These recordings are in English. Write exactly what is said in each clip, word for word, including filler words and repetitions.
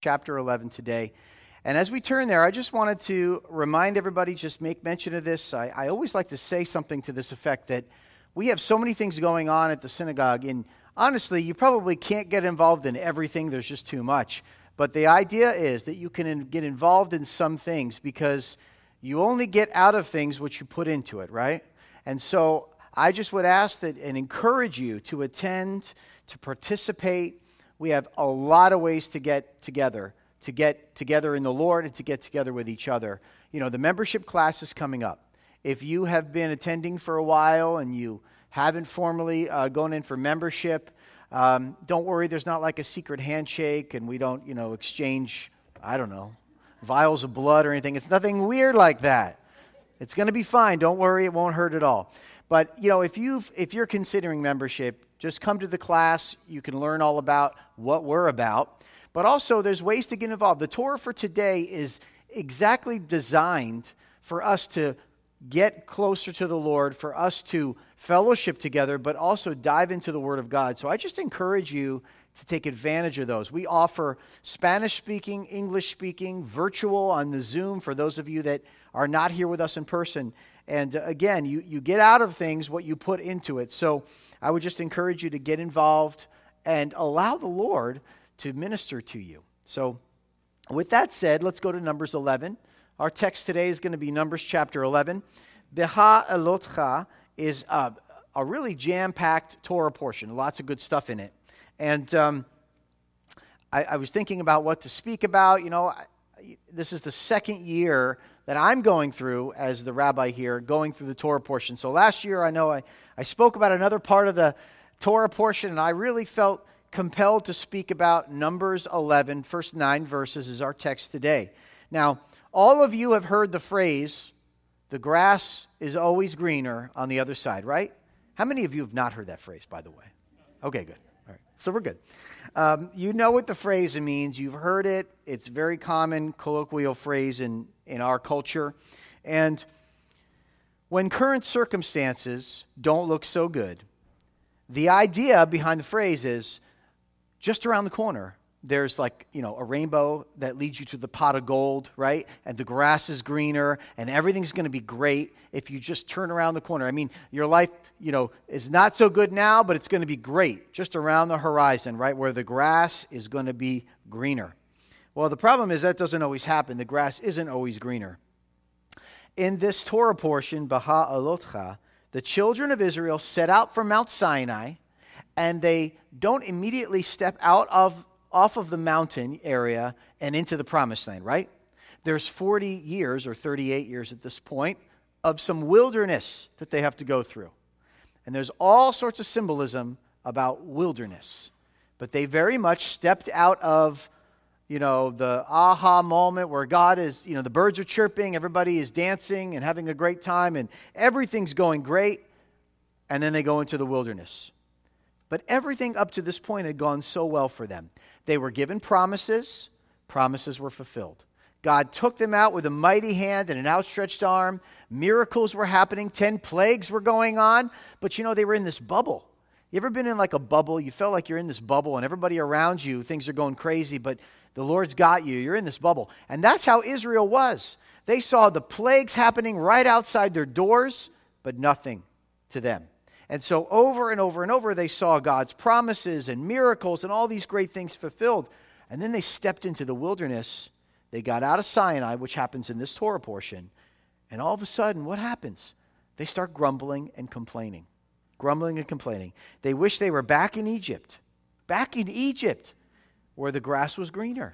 chapter eleven today. And as we turn there, I just wanted to remind everybody, just make mention of this. I, I always like to say something to this effect, that we have so many things going on at the synagogue, and honestly, you probably can't get involved in everything. There's just too much. But the idea is that you can in, get involved in some things because you only get out of things what you put into it, right? And so I just would ask that and encourage you to attend, to participate. We have a lot of ways to get together, to get together in the Lord and to get together with each other. You know, the membership class is coming up. If you have been attending for a while and you haven't formally uh, gone in for membership, um, don't worry, there's not like a secret handshake and we don't, you know, exchange, I don't know, vials of blood or anything. It's nothing weird like that. It's going to be fine. Don't worry, it won't hurt at all. But, you know, if you've if you're considering membership, just come to the class. You can learn all about what we're about. But also, there's ways to get involved. The Torah for today is exactly designed for us to get closer to the Lord, for us to fellowship together, but also dive into the Word of God. So I just encourage you to take advantage of those. We offer Spanish-speaking, English-speaking, virtual on the Zoom for those of you that are not here with us in person. And uh, again, you, you get out of things what you put into it. So I would just encourage you to get involved and allow the Lord to minister to you. So with that said, let's go to Numbers eleven. Our text today is going to be Numbers chapter eleven. Beha Elotcha is a, a really jam-packed Torah portion, lots of good stuff in it. And um, I, I was thinking about what to speak about. You know, I, this is the second year that I'm going through as the rabbi here, going through the Torah portion. So last year, I know I, I spoke about another part of the Torah portion, and I really felt compelled to speak about Numbers eleven, first nine verses is our text today. Now, all of you have heard the phrase, the grass is always greener on the other side, right? How many of you have not heard that phrase, by the way? Okay, good. All right, so we're good. Um, you know what the phrase means. You've heard it. It's a very common colloquial phrase in, in our culture. And when current circumstances don't look so good, the idea behind the phrase is just around the corner, there's like, you know, a rainbow that leads you to the pot of gold, right? And the grass is greener and everything's going to be great if you just turn around the corner. I mean, your life, you know, is not so good now, but it's going to be great just around the horizon, right? Where the grass is going to be greener. Well, the problem is that doesn't always happen. The grass isn't always greener. In this Torah portion, Beha Elotcha, the children of Israel set out from Mount Sinai, and they don't immediately step out of off of the mountain area and into the promised land, right? There's forty years or thirty-eight years at this point of some wilderness that they have to go through. And there's all sorts of symbolism about wilderness. But they very much stepped out of, you know, the aha moment where God is, you know, the birds are chirping, everybody is dancing and having a great time, and everything's going great. And then they go into the wilderness. But everything up to this point had gone so well for them. They were given promises. Promises were fulfilled. God took them out with a mighty hand and an outstretched arm. Miracles were happening. Ten plagues were going on. But you know, they were in this bubble. You ever been in like a bubble? You felt like you're in this bubble and everybody around you, things are going crazy, but the Lord's got you. You're in this bubble. And that's how Israel was. They saw the plagues happening right outside their doors, but nothing to them. And so over and over and over, they saw God's promises and miracles and all these great things fulfilled. And then they stepped into the wilderness. They got out of Sinai, which happens in this Torah portion. And all of a sudden, what happens? They start grumbling and complaining. Grumbling and complaining. They wish they were back in Egypt. Back in Egypt, where the grass was greener.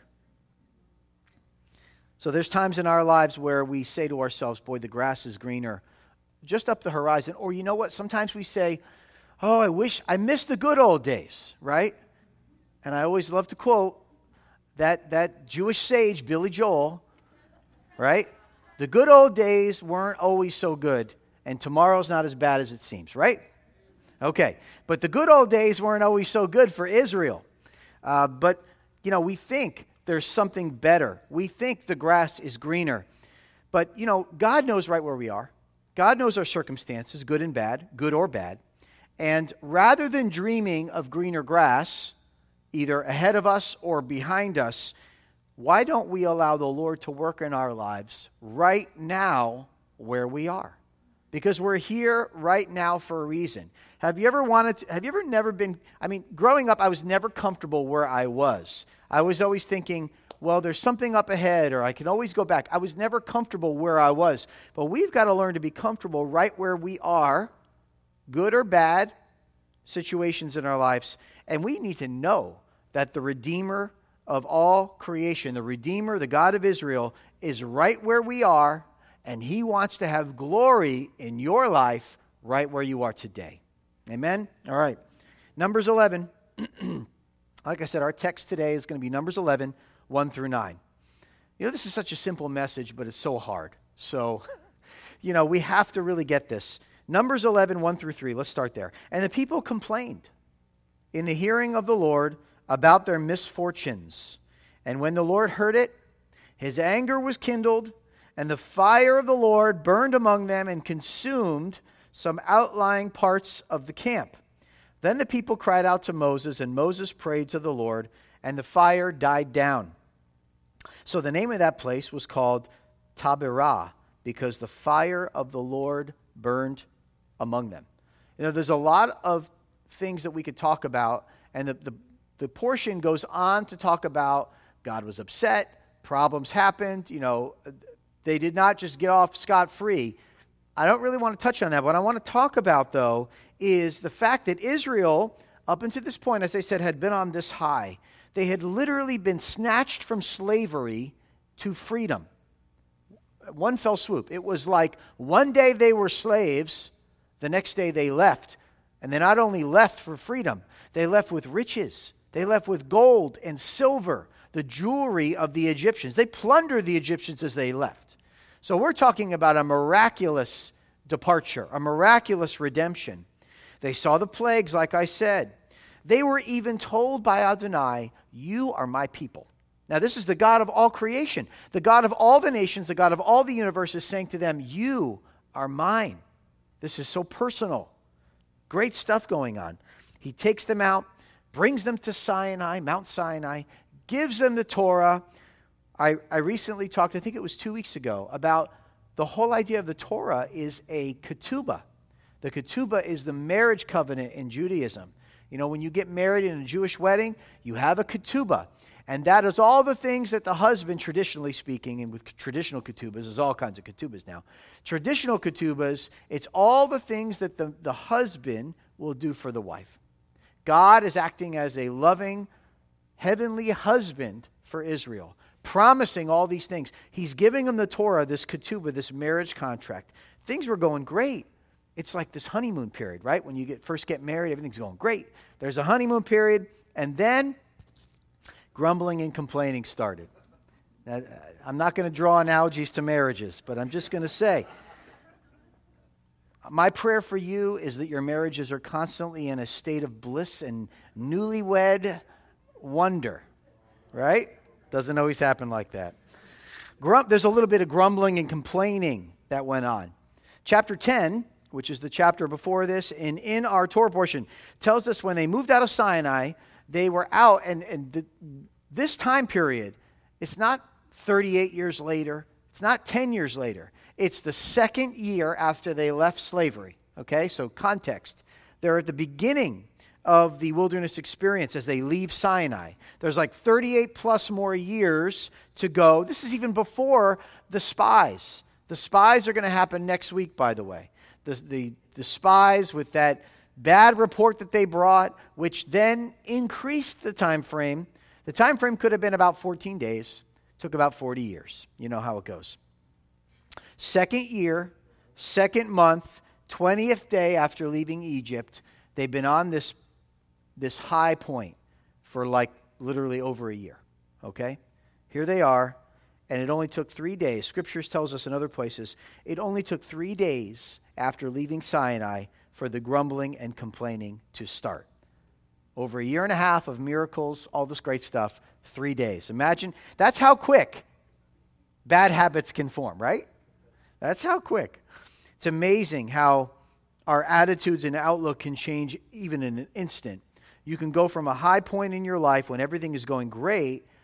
So there's times in our lives where we say to ourselves, boy, the grass is greener just up the horizon. Or you know what? Sometimes we say, oh, I wish, I miss the good old days, right? And I always love to quote that, that Jewish sage, Billy Joel, right? The good old days weren't always so good, and tomorrow's not as bad as it seems, right? Okay, but the good old days weren't always so good for Israel. Uh, but, you know, we think there's something better. We think the grass is greener. But, you know, God knows right where we are. God knows our circumstances, good and bad, good or bad. And rather than dreaming of greener grass, either ahead of us or behind us, why don't we allow the Lord to work in our lives right now where we are? Because we're here right now for a reason. Have you ever wanted to, have you ever never been, I mean, growing up, I was never comfortable where I was. I was always thinking, well, there's something up ahead, or I can always go back. I was never comfortable where I was. But we've got to learn to be comfortable right where we are, good or bad situations in our lives. And we need to know that the Redeemer of all creation, the Redeemer, the God of Israel, is right where we are, and He wants to have glory in your life right where you are today. Amen? All right. Numbers eleven. Like I said, our text today is going to be Numbers eleven, one through nine. You know, this is such a simple message, but it's so hard. So, you know, we have to really get this. Numbers eleven, one through three. Let's start there. And the people complained in the hearing of the Lord about their misfortunes. And when the Lord heard it, His anger was kindled, and the fire of the Lord burned among them and consumed some outlying parts of the camp. Then the people cried out to Moses, and Moses prayed to the Lord, and the fire died down. So the name of that place was called Taberah, because the fire of the Lord burned among them. You know, there's a lot of things that we could talk about, and the, the, the portion goes on to talk about God was upset, problems happened, you know, they did not just get off scot-free. I don't really want to touch on that. What I want to talk about, though, is the fact that Israel, up until this point, as I said, had been on this high. They had literally been snatched from slavery to freedom. One fell swoop. It was like one day they were slaves, the next day they left. And they not only left for freedom, they left with riches. They left with gold and silver, the jewelry of the Egyptians. They plundered the Egyptians as they left. So we're talking about a miraculous departure, a miraculous redemption. They saw the plagues, like I said. They were even told by Adonai, "You are my people." Now, this is the God of all creation, the God of all the nations, the God of all the universe is saying to them, "You are mine." This is so personal. Great stuff going on. He takes them out, brings them to Sinai, Mount Sinai, gives them the Torah. I, I recently talked, I think it was two weeks ago, about the whole idea of the Torah is a ketubah. The ketubah is the marriage covenant in Judaism. You know, when you get married in a Jewish wedding, you have a ketubah. And that is all the things that the husband, traditionally speaking, and with traditional ketubahs, there's all kinds of ketubahs now. Traditional ketubahs, it's all the things that the, the husband will do for the wife. God is acting as a loving, heavenly husband for Israel, promising all these things. He's giving them the Torah, this ketubah, this marriage contract. Things were going great. It's like this honeymoon period, right? When you get first get married, everything's going great. There's a honeymoon period, and then grumbling and complaining started. Now, I'm not going to draw analogies to marriages, but I'm just going to say, my prayer for you is that your marriages are constantly in a state of bliss and newlywed wonder, right? Doesn't always happen like that. Grum- There's a little bit of grumbling and complaining that went on. Chapter ten, which is the chapter before this, and in our Torah portion, tells us when they moved out of Sinai, they were out, and, and the, this time period, it's not thirty-eight years later, it's not ten years later. It's the second year after they left slavery, okay? So context. They're at the beginning of the wilderness experience as they leave Sinai. There's like thirty-eight plus more years to go. This is even before the spies. The spies are going to happen next week, by the way. The, the, the spies with that bad report that they brought, which then increased the time frame. The time frame could have been about fourteen days. Took about forty years. You know how it goes. Second year, second month, twentieth day after leaving Egypt, they've been on this, this high point for like literally over a year. Okay? Here they are, and it only took three days. Scriptures tells us in other places, it only took three days after leaving Sinai for the grumbling and complaining to start. Over a year and a half of miracles, all this great stuff, three days. Imagine, that's how quick bad habits can form, right? That's how quick. It's amazing how our attitudes and outlook can change even in an instant. You can go from a high point in your life when everything is going great,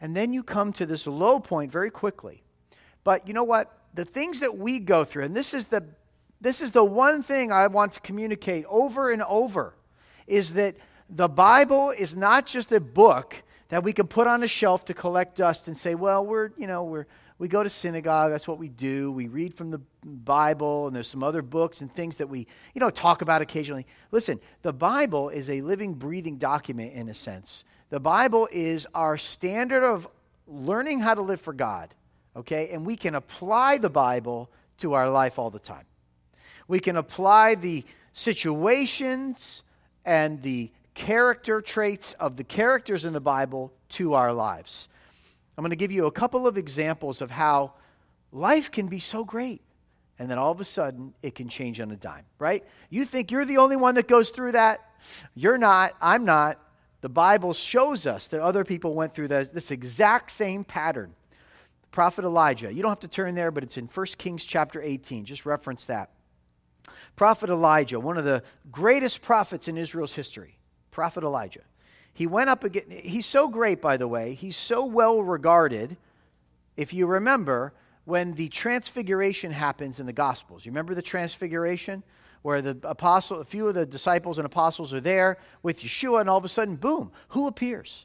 And then you come to this low point very quickly. But you know what? The things that we go through, and this is the this is the one thing I want to communicate over and over, is that the Bible is not just a book that we can put on a shelf to collect dust and say, well, we're, you know, we're we go to synagogue, that's what we do. We read from the Bible, and there's some other books and things that we, you know, talk about occasionally. Listen, the Bible is a living, breathing document in a sense. The Bible is our standard of learning how to live for God, okay? And we can apply the Bible to our life all the time. We can apply the situations and the character traits of the characters in the Bible to our lives. I'm going to give you a couple of examples of how life can be so great, and then all of a sudden it can change on a dime, right? You think you're the only one that goes through that? You're not. I'm not. The Bible shows us that other people went through this, this exact same pattern. The prophet Elijah. You don't have to turn there, but it's in First Kings chapter eighteen. Just reference that. Prophet Elijah, one of the greatest prophets in Israel's history. Prophet Elijah. He went up again. He's so great, by the way. He's so well regarded. If you remember, when the transfiguration happens in the Gospels. You remember the transfiguration? Where the apostle, a few of the disciples and apostles are there with Yeshua, and all of a sudden, boom, who appears?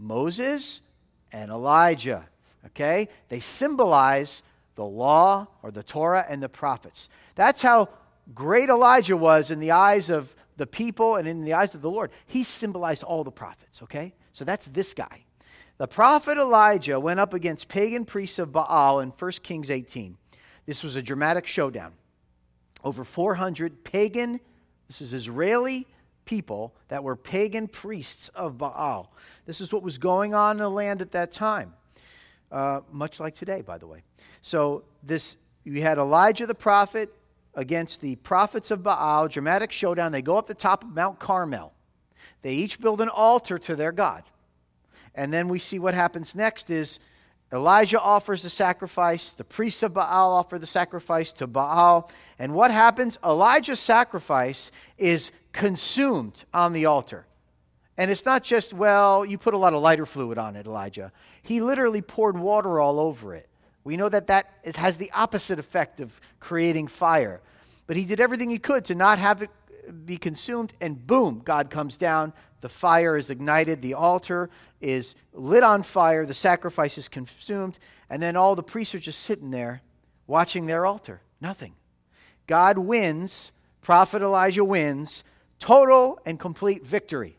Moses and Elijah. Okay? They symbolize the law or the Torah and the prophets. That's how great Elijah was in the eyes of the people and in the eyes of the Lord. He symbolized all the prophets, okay? So that's this guy. The prophet Elijah went up against pagan priests of Baal in First Kings eighteen. This was a dramatic showdown. Over four hundred pagan, this is Israeli people that were pagan priests of Baal. This is what was going on in the land at that time. Uh, much like today, by the way. So this, you had Elijah the prophet against the prophets of Baal, dramatic showdown. They go up the top of Mount Carmel. They each build an altar to their God. And then we see what happens next is Elijah offers the sacrifice. The priests of Baal offer the sacrifice to Baal. And what happens? Elijah's sacrifice is consumed on the altar. And it's not just, well, you put a lot of lighter fluid on it, Elijah. He literally poured water all over it. We know that that is, has the opposite effect of creating fire. But he did everything he could to not have it be consumed, and boom, God comes down. The fire is ignited. The altar is lit on fire. The sacrifice is consumed. And then all the priests are just sitting there watching their altar. Nothing. God wins. Prophet Elijah wins. Total and complete victory.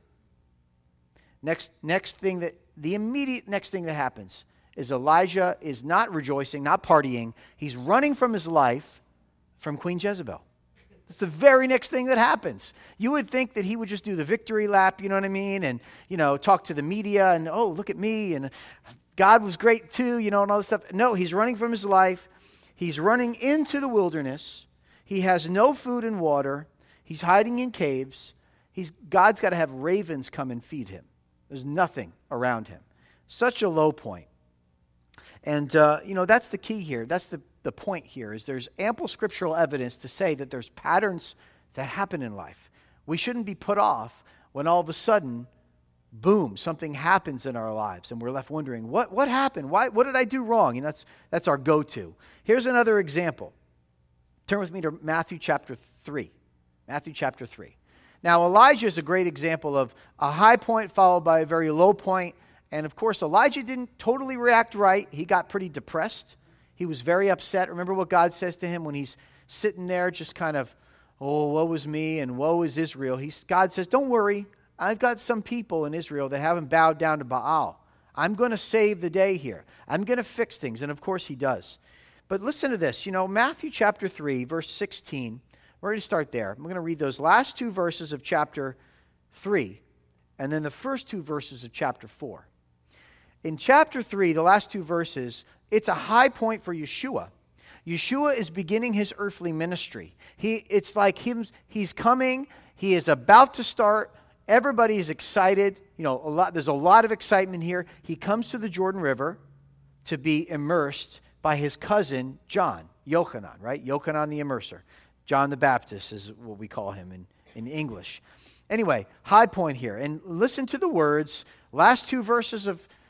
Next, next thing that, the immediate next thing that happens is Elijah is not rejoicing, not partying. He's running from his life from Queen Jezebel. That's the very next thing that happens. You would think that he would just do the victory lap, you know what I mean? And, you know, talk to the media and, oh, look at me. And God was great too, you know, and all this stuff. No, he's running from his life. He's running into the wilderness. He has no food and water. He's hiding in caves. He's God's got to have ravens come and feed him. There's nothing around him. Such a low point. And, uh, you know, that's the key here. That's the, the point here is there's ample scriptural evidence to say that there's patterns that happen in life. We shouldn't be put off when all of a sudden, boom, something happens in our lives and we're left wondering, what, what happened? Why, what did I do wrong? And that's, that's our go-to. Here's another example. Turn with me to Matthew chapter three. Matthew chapter three. Now, Elijah is a great example of a high point followed by a very low point. And of course, Elijah didn't totally react right. He got pretty depressed. He was very upset. Remember what God says to him when he's sitting there just kind of, oh, woe is me and woe is Israel. He's, God says, don't worry. I've got some people in Israel that haven't bowed down to Baal. I'm going to save the day here. I'm going to fix things. And of course he does. But listen to this. You know, Matthew chapter three, verse sixteen. We're going to start there. I'm going to read those last two verses of chapter three and then the first two verses of chapter four. In chapter three, the last two verses, it's a high point for Yeshua. Yeshua is beginning his earthly ministry. He, it's like him, he's coming. He is about to start. Everybody is excited. You know, a lot, there's a lot of excitement here. He comes to the Jordan River to be immersed by his cousin, John, Yochanan, right? Yochanan the Immerser. John the Baptist is what we call him in, in English. Anyway, high point here. And listen to the words, last two verses of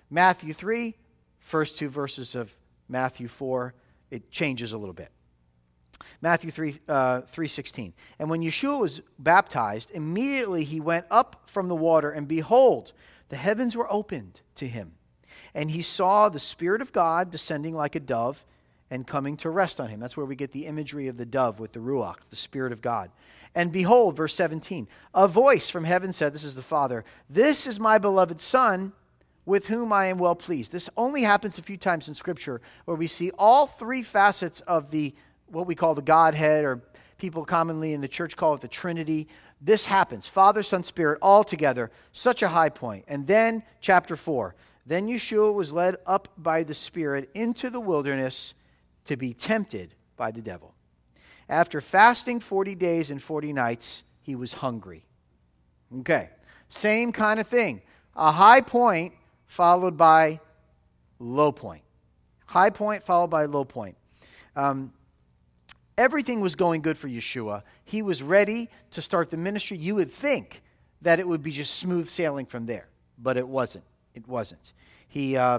Matthew three, first two verses of Matthew four, it changes a little bit. Matthew three, uh, three sixteen. And when Yeshua was baptized, immediately he went up from the water, and behold, the heavens were opened to him. And he saw the Spirit of God descending like a dove and coming to rest on him. That's where we get the imagery of the dove with the Ruach, the Spirit of God. And behold, verse seventeen, a voice from heaven said, this is the Father, this is my beloved Son, with whom I am well pleased. This only happens a few times in Scripture where we see all three facets of the what we call the Godhead, or people commonly in the church call it the Trinity. This happens, Father, Son, Spirit, all together, such a high point. And then, chapter four, then Yeshua was led up by the Spirit into the wilderness to be tempted by the devil. After fasting forty days and forty nights, he was hungry. Okay, same kind of thing. A high point followed by low point. High point followed by low point. Um, everything was going good for Yeshua. He was ready to start the ministry. You would think that it would be just smooth sailing from there, but it wasn't. It wasn't. He uh,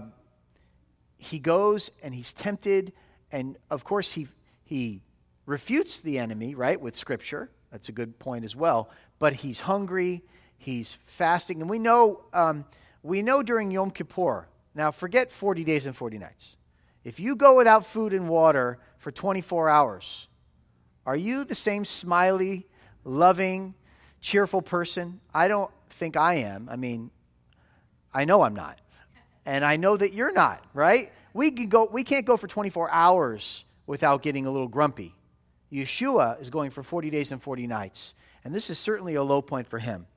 he goes and he's tempted, and of course he he refutes the enemy, right, with Scripture. That's a good point as well. But he's hungry. He's fasting, and we know um, we know during Yom Kippur. Now, forget forty days and forty nights. If you go without food and water for twenty-four hours, are you the same smiley, loving, cheerful person? I don't think I am. I mean, I know I'm not. And I know that you're not, right? We can go we can't go for twenty-four hours without getting a little grumpy. Yeshua is going for forty days and forty nights. And this is certainly a low point for him.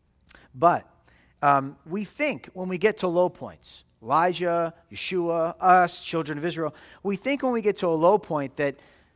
But um, we think when we get to low points, Elijah, Yeshua, us, children of Israel, we think when we get to a low point that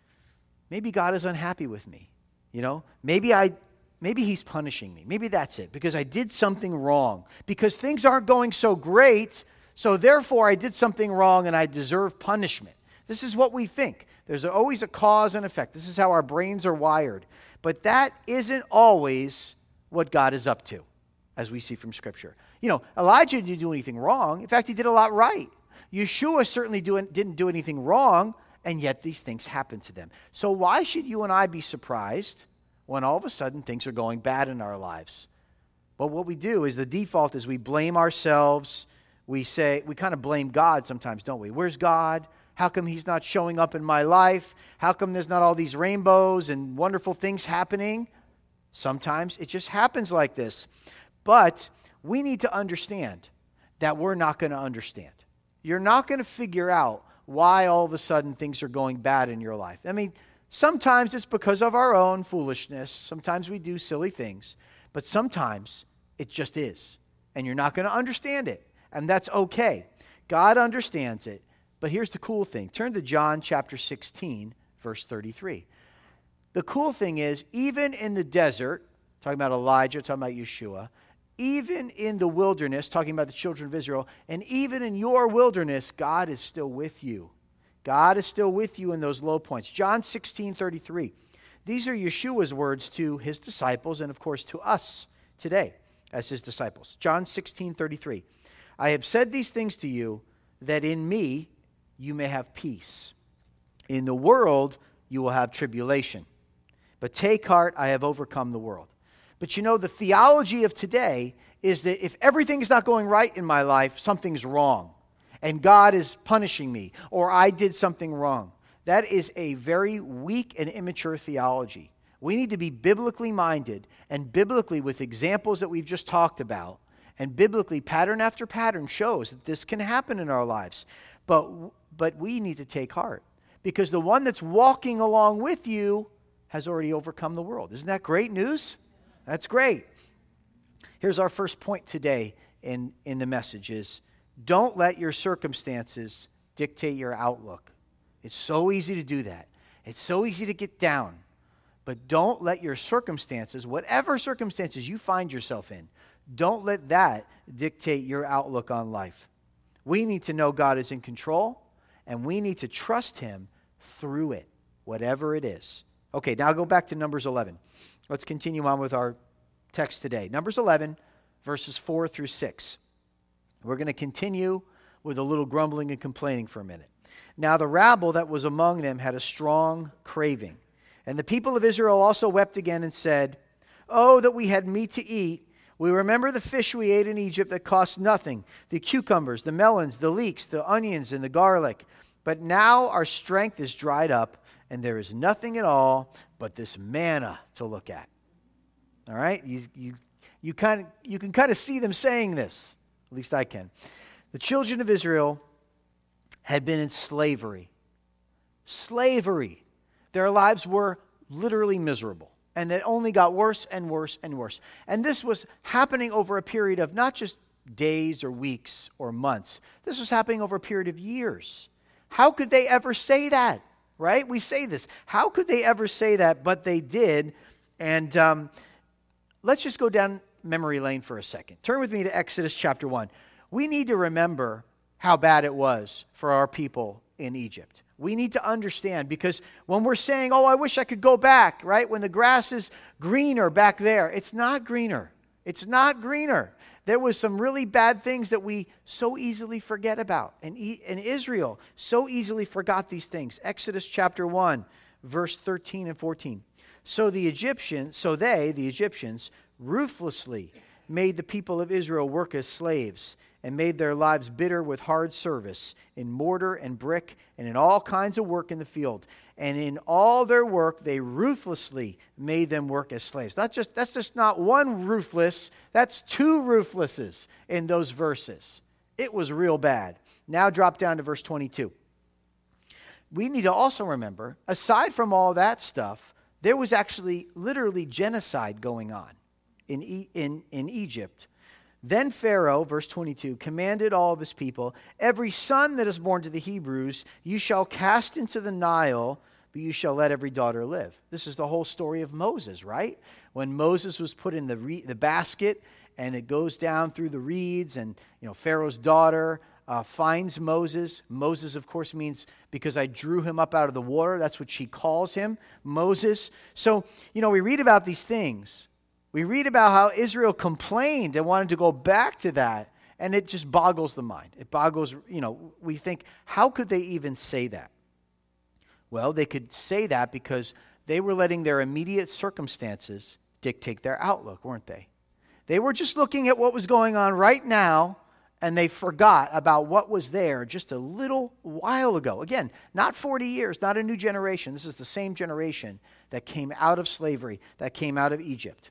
maybe God is unhappy with me. You know, maybe I, maybe he's punishing me. Maybe that's it, because I did something wrong. Because things aren't going so great, so therefore I did something wrong and I deserve punishment. This is what we think. There's always a cause and effect. This is how our brains are wired. But that isn't always what God is up to, as we see from Scripture. You know, Elijah didn't do anything wrong. In fact, he did a lot right. Yeshua certainly do, didn't do anything wrong, and yet these things happened to them. So why should you and I be surprised when all of a sudden things are going bad in our lives? Well, what we do is the default is we blame ourselves. We say, we kind of blame God sometimes, don't we? Where's God? How come he's not showing up in my life? How come there's not all these rainbows and wonderful things happening? Sometimes it just happens like this. But we need to understand that we're not going to understand. You're not going to figure out why all of a sudden things are going bad in your life. I mean, sometimes it's because of our own foolishness. Sometimes we do silly things. But sometimes it just is. And you're not going to understand it. And that's okay. God understands it. But here's the cool thing. Turn to John chapter sixteen, verse thirty-three. The cool thing is, even in the desert, talking about Elijah, talking about Yeshua, even in the wilderness, talking about the children of Israel, and even in your wilderness, God is still with you. God is still with you in those low points. John sixteen thirty-three. These are Yeshua's words to his disciples and, of course, to us today as his disciples. John sixteen thirty-three. I have said these things to you that in me you may have peace. In the world you will have tribulation. But take heart, I have overcome the world. But you know, the theology of today is that if everything is not going right in my life, something's wrong. And God is punishing me, or I did something wrong. That is a very weak and immature theology. We need to be biblically minded, and biblically with examples that we've just talked about, and biblically pattern after pattern shows that this can happen in our lives. But, but we need to take heart, because the one that's walking along with you has already overcome the world. Isn't that great news? That's great. Here's our first point today in, in the message is, don't let your circumstances dictate your outlook. It's so easy to do that. It's so easy to get down. But don't let your circumstances, whatever circumstances you find yourself in, don't let that dictate your outlook on life. We need to know God is in control, and we need to trust him through it, whatever it is. Okay, now go back to Numbers eleven. Let's continue on with our text today. Numbers eleven, verses four through six. We're going to continue with a little grumbling and complaining for a minute. Now the rabble that was among them had a strong craving. And the people of Israel also wept again and said, "Oh, that we had meat to eat. We remember the fish we ate in Egypt that cost nothing, the cucumbers, the melons, the leeks, the onions, and the garlic. But now our strength is dried up, and there is nothing at all but this manna to look at." All right? You, you, you, kind of, you can kind of see them saying this. At least I can. The children of Israel had been in slavery. Slavery. Their lives were literally miserable. And it only got worse and worse and worse. And this was happening over a period of not just days or weeks or months. This was happening over a period of years. How could they ever say that? Right? We say this. How could they ever say that? But they did. And um, let's just go down memory lane for a second. Turn with me to Exodus chapter one. We need to remember how bad it was for our people in Egypt. We need to understand, because when we're saying, "Oh, I wish I could go back," right? When the grass is greener back there, it's not greener. It's not greener. There was some really bad things that we so easily forget about. And, and Israel so easily forgot these things. Exodus chapter one, verse thirteen and fourteen. So the Egyptians, so they, the Egyptians, ruthlessly made the people of Israel work as slaves, and made their lives bitter with hard service in mortar and brick and in all kinds of work in the field. And in all their work, they ruthlessly made them work as slaves. That's just, that's just not one ruthless, that's two ruthlesses in those verses. It was real bad. Now drop down to verse twenty-two. We need to also remember, aside from all that stuff, there was actually literally genocide going on in, in, in Egypt. Then Pharaoh, verse twenty-two, commanded all of his people, "Every son that is born to the Hebrews you shall cast into the Nile, but you shall let every daughter live." This is the whole story of Moses, right? When Moses was put in the re- the basket, and it goes down through the reeds, and you know Pharaoh's daughter uh, finds Moses. Moses, of course, means because I drew him up out of the water. That's what she calls him, Moses. So, you know, we read about these things. We read about how Israel complained and wanted to go back to that, and it just boggles the mind. It boggles, you know, we think, how could they even say that? Well, they could say that because they were letting their immediate circumstances dictate their outlook, weren't they? They were just looking at what was going on right now, and they forgot about what was there just a little while ago. Again, not forty years, not a new generation. This is the same generation that came out of slavery, that came out of Egypt.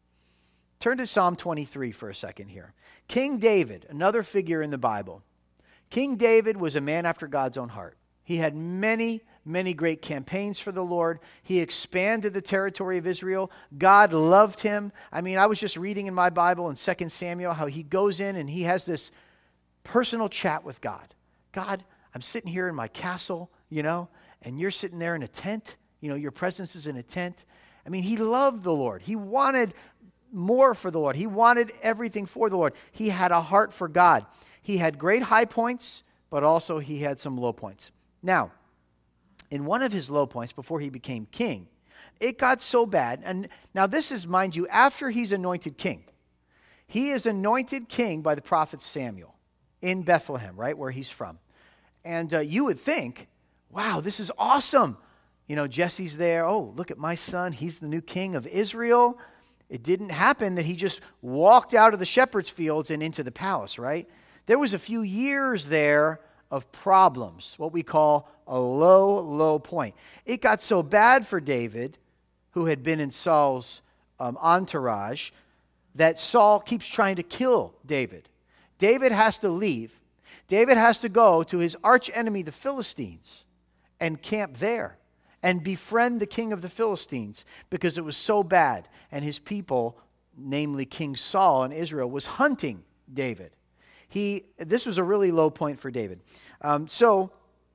Turn to Psalm twenty-three for a second here. King David, another figure in the Bible. King David was a man after God's own heart. He had many, many great campaigns for the Lord. He expanded the territory of Israel. God loved him. I mean, I was just reading in my Bible in Second Samuel how he goes in and he has this personal chat with God. God, I'm sitting here in my castle, you know, and you're sitting there in a tent. You know, your presence is in a tent. I mean, he loved the Lord. He wanted more for the Lord. He wanted everything for the Lord. He had a heart for God. He had great high points, but also he had some low points. Now, in one of his low points before he became king, it got so bad, and now this is, mind you, after he's anointed king. He is anointed king by the prophet Samuel in Bethlehem, right, where he's from. And uh, you would think, wow, this is awesome. You know, Jesse's there. Oh, look at my son. He's the new king of Israel. It didn't happen that he just walked out of the shepherd's fields and into the palace, right? There was a few years there of problems, what we call a low, low point. It got so bad for David, who had been in Saul's um, entourage, that Saul keeps trying to kill David. David has to leave. David has to go to his arch enemy, the Philistines, and camp there and befriend the king of the Philistines because it was so bad. And his people, namely King Saul in Israel, was hunting David. He, this was a really low point for David. Um, so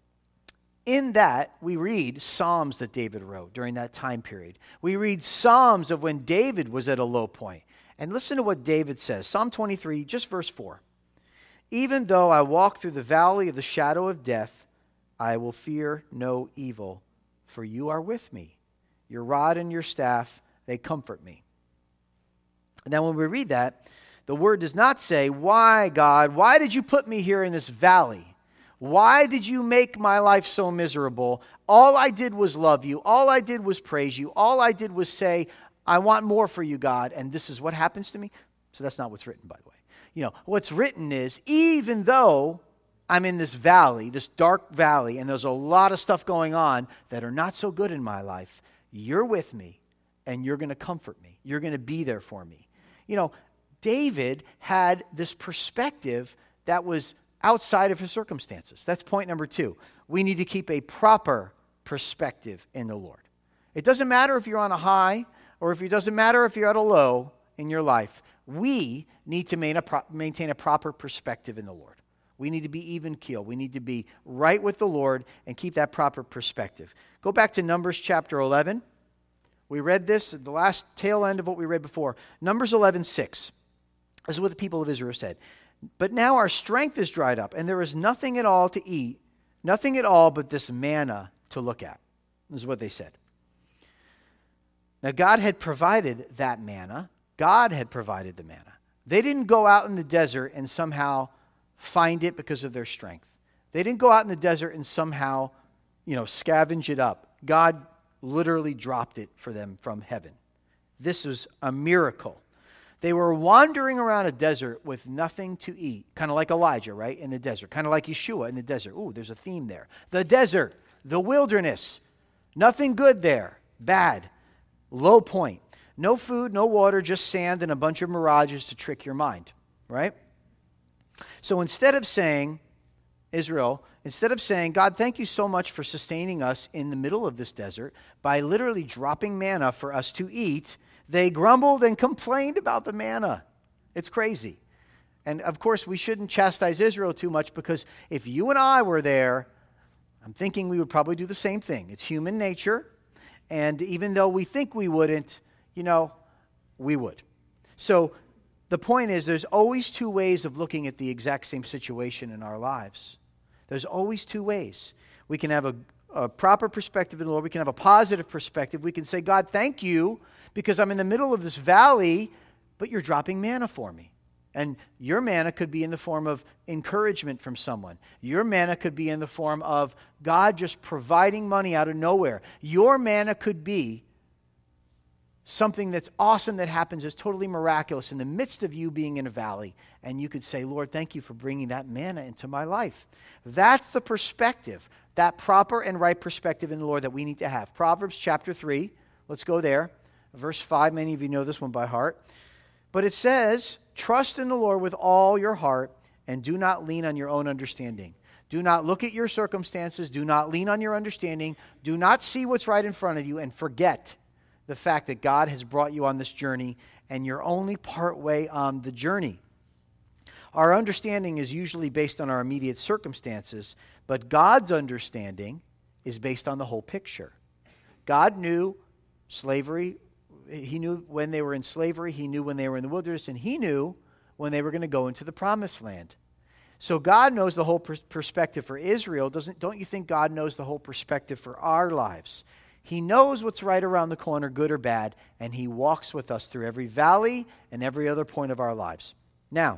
in that, we read Psalms that David wrote during that time period. We read Psalms of when David was at a low point. And listen to what David says. Psalm twenty-three, just verse four. "Even though I walk through the valley of the shadow of death, I will fear no evil, for you are with me. Your rod and your staff, they comfort me." And then when we read that, The word does not say, why, God, why did you put me here in this valley? Why did you make my life so miserable? All I did was love you. All I did was praise you. All I did was say, I want more for you, God, and this is what happens to me. So that's not what's written, by the way. You know, what's written is, even though I'm in this valley, this dark valley, and there's a lot of stuff going on that are not so good in my life, you're with me, and you're going to comfort me. You're going to be there for me. You know, David had this perspective that was outside of his circumstances. That's point number two. We need to keep a proper perspective in the Lord. It doesn't matter if you're on a high or if it doesn't matter if you're at a low in your life. We need to maintain a proper perspective in the Lord. We need to be even keel. We need to be right with the Lord and keep that proper perspective. Go back to Numbers chapter eleven. We read this at the last tail end of what we read before. Numbers eleven six. This is what the people of Israel said. But now our strength is dried up, and there is nothing at all to eat, nothing at all but this manna to look at. This is what they said. Now God had provided that manna. God had provided the manna. They didn't go out in the desert and somehow find it because of their strength. They didn't go out in the desert and somehow, you know, scavenge it up. God literally dropped it for them from heaven. This was a miracle. They were wandering around a desert with nothing to eat, kind of like Elijah, right, in the desert, kind of like Yeshua in the desert. Ooh, there's a theme there. The desert, the wilderness, nothing good there, bad, low point. No food, no water, just sand and a bunch of mirages to trick your mind, right? So instead of saying, Israel, instead of saying, God, thank you so much for sustaining us in the middle of this desert by literally dropping manna for us to eat, they grumbled and complained about the manna. It's crazy. And of course, we shouldn't chastise Israel too much because if you and I were there, I'm thinking we would probably do the same thing. It's human nature. And even though we think we wouldn't, you know, we would. So the point is there's always two ways of looking at the exact same situation in our lives. There's always two ways. We can have a, a proper perspective in the Lord. We can have a positive perspective. We can say, God, thank you because I'm in the middle of this valley, but you're dropping manna for me. And your manna could be in the form of encouragement from someone. Your manna could be in the form of God just providing money out of nowhere. Your manna could be something that's awesome that happens is totally miraculous in the midst of you being in a valley. And you could say, Lord, thank you for bringing that manna into my life. That's the perspective, that proper and right perspective in the Lord that we need to have. Proverbs chapter three, let's go there. Verse five, many of you know this one by heart. But it says, trust in the Lord with all your heart and do not lean on your own understanding. Do not look at your circumstances. Do not lean on your understanding. Do not see what's right in front of you and forget the fact that God has brought you on this journey and you're only part way on the journey. Our understanding is usually based on our immediate circumstances, but God's understanding is based on the whole picture. God knew slavery. He knew when they were in slavery. He knew when they were in the wilderness, and he knew when they were going to go into the promised land. So God knows the whole pers- perspective for Israel. Doesn't, don't you think God knows the whole perspective for our lives? He knows what's right around the corner, good or bad, and he walks with us through every valley and every other point of our lives. Now,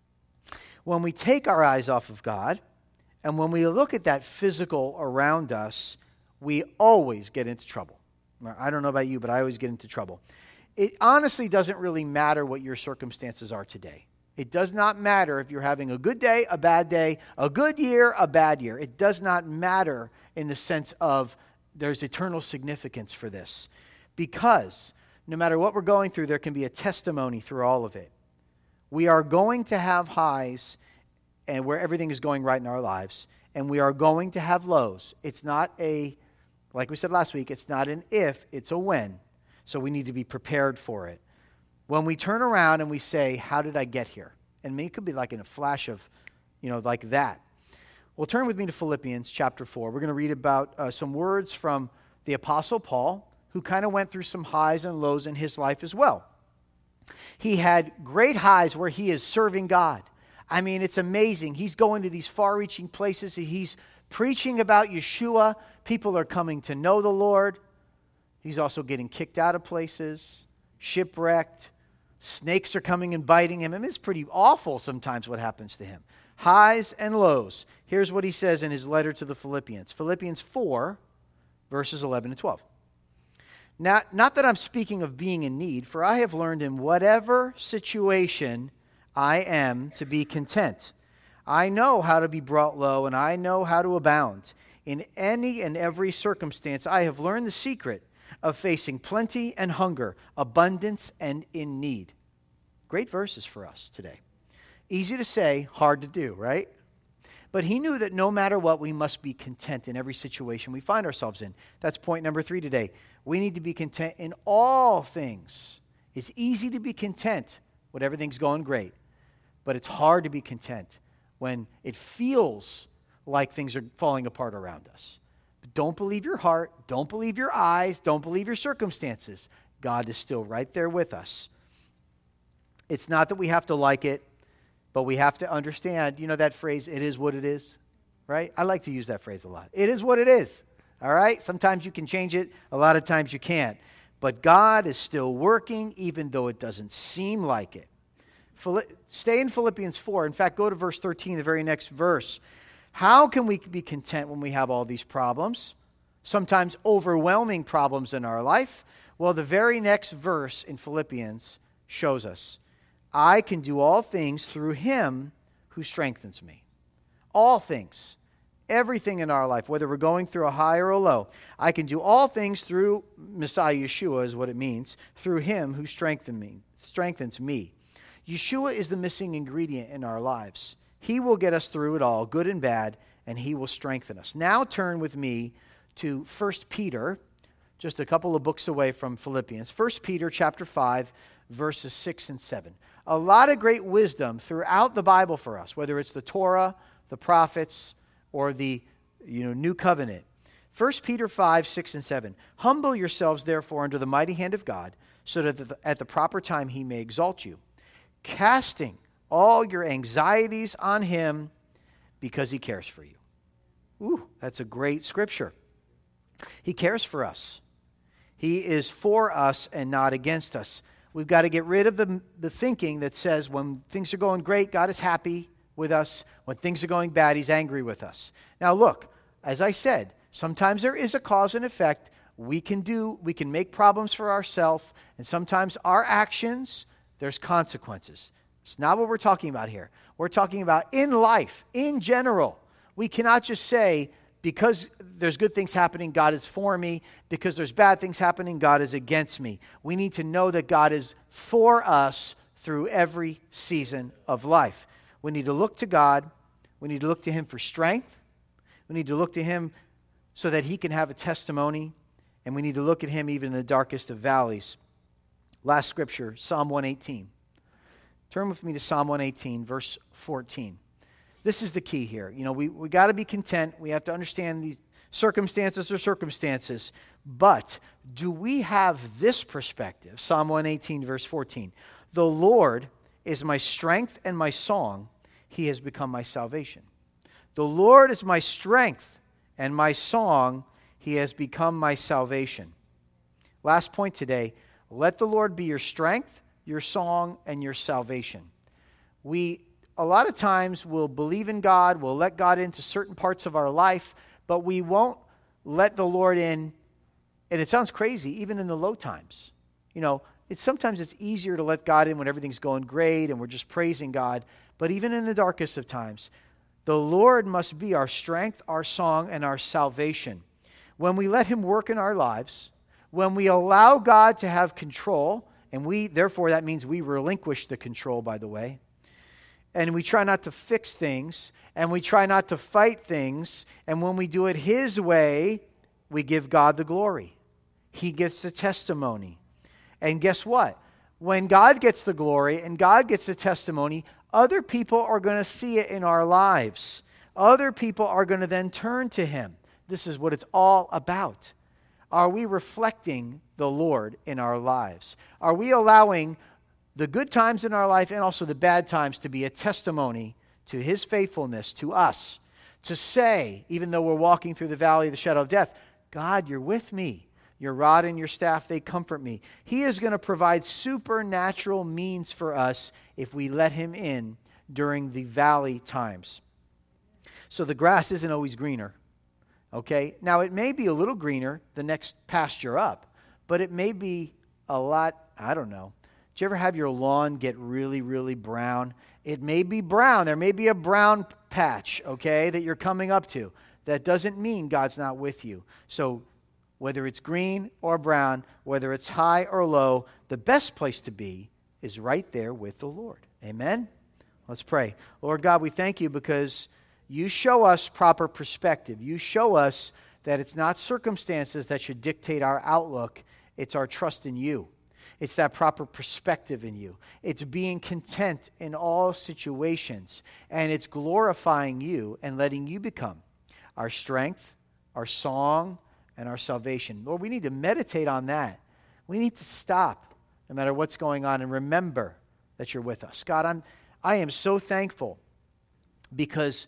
when we take our eyes off of God, and when we look at that physical around us, we always get into trouble. I don't know about you, but I always get into trouble. It honestly doesn't really matter what your circumstances are today. It does not matter if you're having a good day, a bad day, a good year, a bad year. It does not matter in the sense of there's eternal significance for this. Because no matter what we're going through, there can be a testimony through all of it. We are going to have highs and where everything is going right in our lives, and we are going to have lows. It's not a, like we said last week, it's not an if, it's a when. So we need to be prepared for it. When we turn around and we say, how did I get here? And maybe it could be like in a flash of, you know, like that. Well, turn with me to Philippians chapter four. We're going to read about uh, some words from the Apostle Paul, who kind of went through some highs and lows in his life as well. He had great highs where he is serving God. I mean, it's amazing. He's going to these far-reaching places. He's preaching about Yeshua. People are coming to know the Lord. He's also getting kicked out of places, shipwrecked, Snakes are coming and biting him. I mean, it's pretty awful sometimes what happens to him. Highs and lows. Here's what he says in his letter to the Philippians. Philippians four, verses eleven and twelve. Not, not that I'm speaking of being in need, for I have learned in whatever situation I am to be content. I know how to be brought low, and I know how to abound. In any and every circumstance, I have learned the secret of facing plenty and hunger, abundance and in need. Great verses for us today. Easy to say, hard to do, right? But he knew that no matter what, we must be content in every situation we find ourselves in. That's point number three today. We need to be content in all things. It's easy to be content when everything's going great, but it's hard to be content when it feels like things are falling apart around us. But don't believe your heart, don't believe your eyes, don't believe your circumstances. God is still right there with us. It's not that we have to like it, but we have to understand, you know that phrase, it is what it is, right? I like to use that phrase a lot. It is what it is, all right? Sometimes you can change it, a lot of times you can't. But God is still working even though it doesn't seem like it. Stay in Philippians four. In fact, go to verse thirteen, the very next verse. How can we be content when we have all these problems? Sometimes overwhelming problems in our life. Well, the very next verse in Philippians shows us. I can do all things through him who strengthens me. All things. Everything in our life, whether we're going through a high or a low. I can do all things through Messiah Yeshua is what it means. Through him who strengthens me. Strengthens me. Yeshua is the missing ingredient in our lives. He will get us through it all, good and bad, and he will strengthen us. Now turn with me to First Peter, just a couple of books away from Philippians. First Peter chapter five, verses six and seven. A lot of great wisdom throughout the Bible for us, whether it's the Torah, the prophets, or the you know, New Covenant. First Peter five, six and seven. Humble yourselves, therefore, under the mighty hand of God, so that at the proper time he may exalt you, casting all your anxieties on him because he cares for you. Ooh, that's a great scripture. He cares for us. He is for us and not against us. We've got to get rid of the, the thinking that says when things are going great, God is happy with us. When things are going bad, he's angry with us. Now look, as I said, sometimes there is a cause and effect. We can do, we can make problems for ourselves, and sometimes our actions, there's consequences. It's not what we're talking about here. We're talking about in life, in general. We cannot just say, because there's good things happening, God is for me. Because there's bad things happening, God is against me. We need to know that God is for us through every season of life. We need to look to God. We need to look to him for strength. We need to look to him so that he can have a testimony. And we need to look at him even in the darkest of valleys. Last scripture, Psalm one eighteen. Turn with me to Psalm one eighteen, verse fourteen. This is the key here. You know, we we got to be content. We have to understand these circumstances are circumstances. But do we have this perspective? Psalm one eighteen, verse fourteen. The Lord is my strength and my song. He has become my salvation. The Lord is my strength and my song. He has become my salvation. Last point today. Let the Lord be your strength, your song, and your salvation. We, a lot of times, will believe in God, we'll let God into certain parts of our life, but we won't let the Lord in, and it sounds crazy, even in the low times. You know, it's sometimes it's easier to let God in when everything's going great and we're just praising God, but even in the darkest of times, the Lord must be our strength, our song, and our salvation. When we let him work in our lives, when we allow God to have control, and we, therefore, that means we relinquish the control, by the way, and we try not to fix things, and we try not to fight things, and when we do it his way, we give God the glory. He gets the testimony. And guess what? When God gets the glory and God gets the testimony, other people are going to see it in our lives. Other people are going to then turn to him. This is what it's all about. Are we reflecting the Lord in our lives? Are we allowing the good times in our life and also the bad times to be a testimony to his faithfulness to us? To say, even though we're walking through the valley of the shadow of death, God, you're with me. Your rod and your staff, they comfort me. He is going to provide supernatural means for us if we let him in during the valley times. So the grass isn't always greener, okay? Now, it may be a little greener the next pasture up, but it may be a lot, I don't know. Did you ever have your lawn get really, really brown? It may be brown. There may be a brown patch, okay, that you're coming up to. That doesn't mean God's not with you. So whether it's green or brown, whether it's high or low, the best place to be is right there with the Lord. Amen? Let's pray. Lord God, we thank you because you show us proper perspective. You show us that it's not circumstances that should dictate our outlook. It's our trust in you. It's that proper perspective in you. It's being content in all situations. And it's glorifying you and letting you become our strength, our song, and our salvation. Lord, we need to meditate on that. We need to stop no matter what's going on and remember that you're with us. God, I'm, I am so thankful because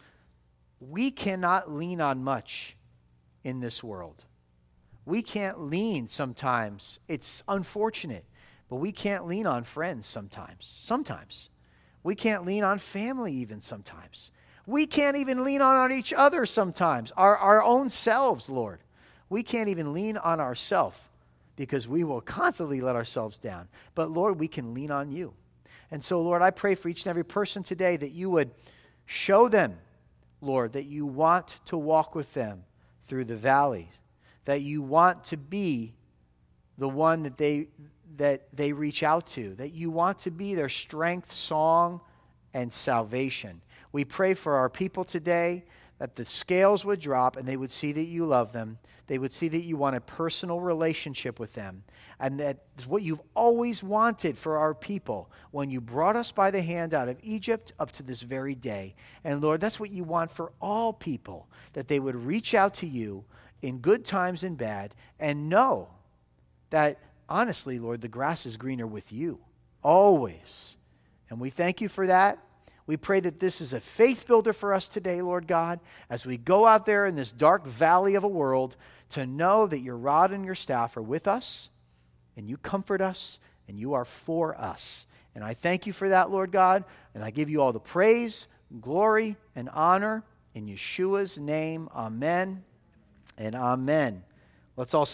we cannot lean on much in this world. We can't lean sometimes. It's unfortunate, but we can't lean on friends sometimes. Sometimes. We can't lean on family even sometimes. We can't even lean on each other sometimes, our, our own selves, Lord. We can't even lean on ourselves because we will constantly let ourselves down. But, Lord, we can lean on you. And so, Lord, I pray for each and every person today that you would show them, Lord, that you want to walk with them through the valleys, that you want to be the one that they, that they reach out to, that you want to be their strength, song, and salvation. We pray for our people today that the scales would drop and they would see that you love them. They would see that you want a personal relationship with them. And that is what you've always wanted for our people when you brought us by the hand out of Egypt up to this very day. And Lord, that's what you want for all people, that they would reach out to you in good times and bad and know that, honestly, Lord, the grass is greener with you, always. And we thank you for that. We pray that this is a faith builder for us today, Lord God, as we go out there in this dark valley of a world to know that your rod and your staff are with us, and you comfort us, and you are for us. And I thank you for that, Lord God, and I give you all the praise, glory, and honor in Yeshua's name. Amen and amen. Let's all